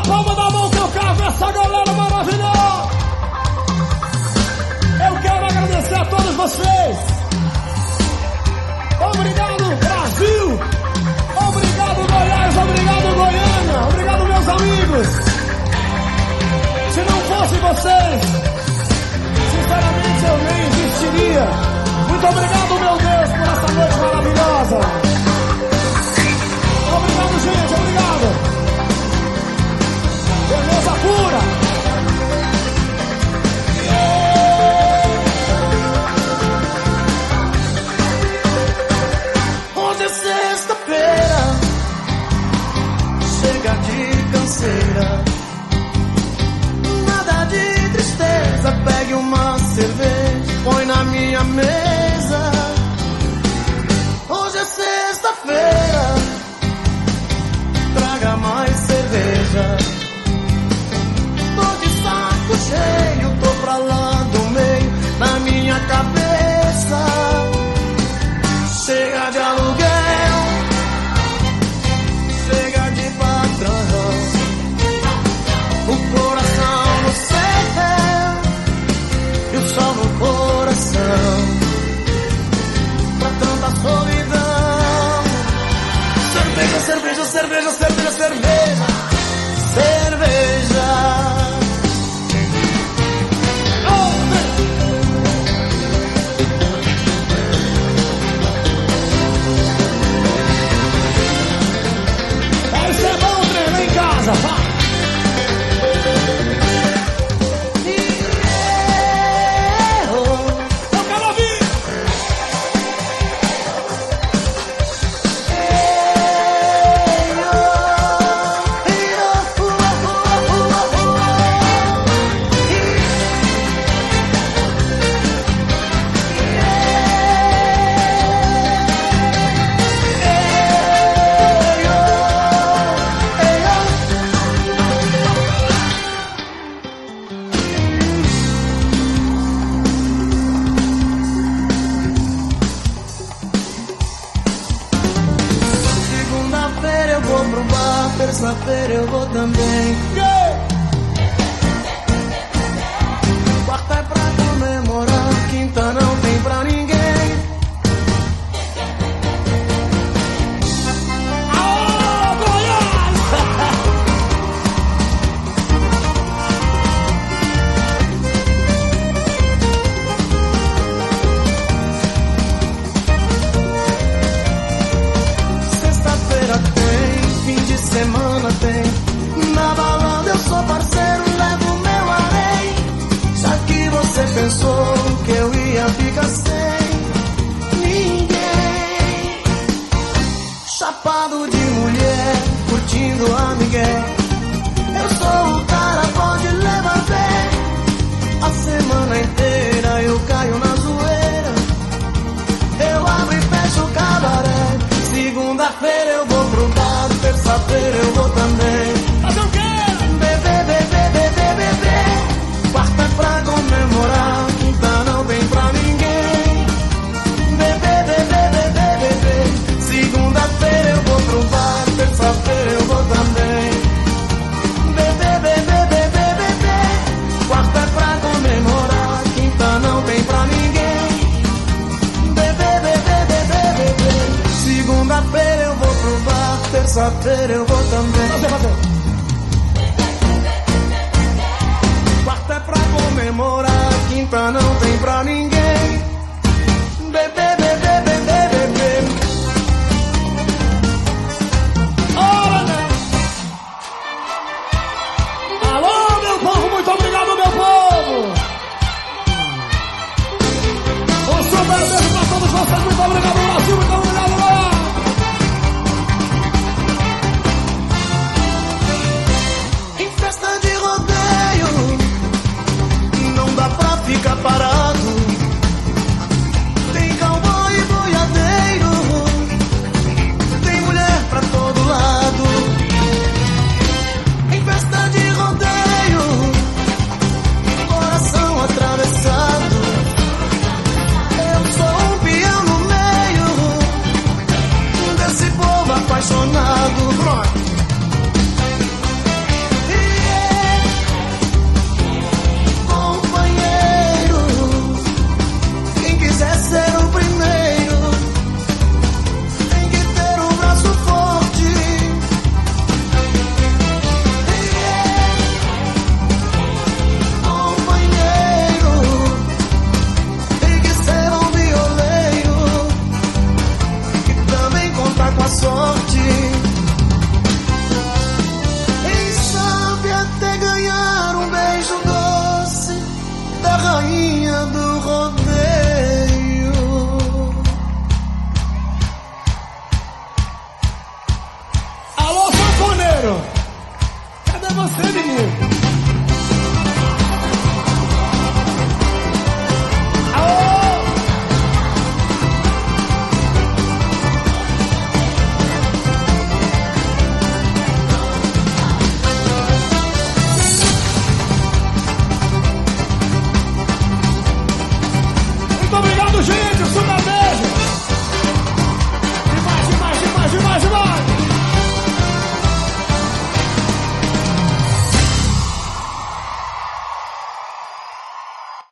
palma da mão que eu cargo essa galera maravilhosa. Eu quero agradecer a todos vocês. Obrigado, Brasil. Obrigado, Goiás. Obrigado, Goiânia. Obrigado, meus amigos. Se não fosse vocês, sinceramente eu nem existiria. Muito obrigado, meu Deus, por essa noite maravilhosa. Obrigado, gente. Obrigado. Beleza pura. Hoje é sexta-feira, chega de canseira, nada de tristeza. Pegue uma cerveja, põe na minha mesa. Hoje é sexta-feira, traga mais cerveja. Tô de saco cheio, tô pra lá do meio, na minha cabeça. Chega de aluguel, chega de patrão. O coração no céu e o sol no coração. Pra tanta solidão. Cerveja, cerveja, cerveja, cerveja, cerveja. Cerveja. Terça-feira eu vou também. Quarta é pra comemorar, quinta não tem pra ninguém. Aô, Goiás! Sexta-feira tem, fim de semana tem. Na balada eu sou parceiro, levo meu arém. Já que você pensou que eu ia ficar sem ninguém. Chapado de mulher, curtindo a Miguel. Eu sou o cara, pode levar fé. A semana inteira eu caio na zoeira. Eu abro e fecho o cabaré. Segunda-feira eu vou pro bar, terça-feira eu vou também. Fazer o quê? Beber, beber, beber, beber. Quarta é pra comemorar, quinta não tem pra ninguém. Beber, beber, beber, beber. Segunda-feira eu vou pro bar, terça-feira eu vou também. Beber, beber, beber, beber. Quarta é pra comemorar, quinta não tem pra ninguém. Beber, beber, beber, beber. Segunda-feira eu vou pro bar, terça-feira eu vou também. Quarta é pra comemorar, quinta não tem pra ninguém. Beber, beber, beber, beber. Ora, né? Alô, meu povo, muito obrigado, meu povo. Um super beijo pra todos vocês, muito obrigado, Brasil, muito obrigado, Goiás. Em festa de rodeio não dá pra ficar parado. Cadê você, menino?